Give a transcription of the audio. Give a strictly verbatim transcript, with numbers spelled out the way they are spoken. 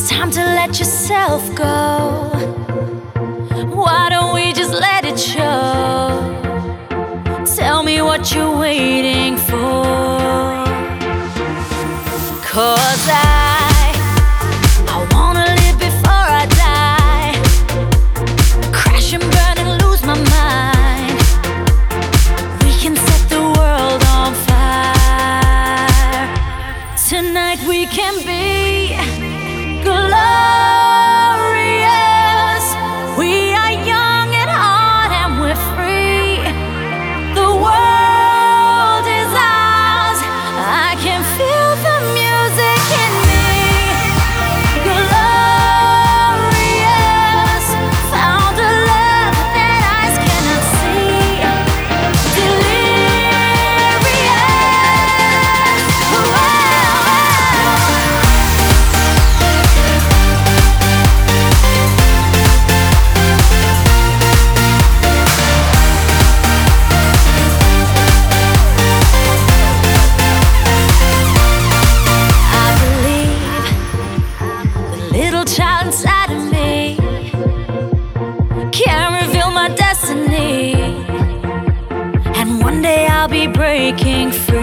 time to let yourself go. Why don't we just let it show? Tell me what you're waiting for. 'Cause I, I wanna live before I die. Crash and burn and lose my mind. We can set the world on fire. Tonight we can be glorious. We are young at heart and we're free. The world is ours. I can feel the music in me. Glorious. Found a love that eyes cannot see. Delirious. Wow. Child inside of me can't reveal my destiny, and one day I'll be breaking free.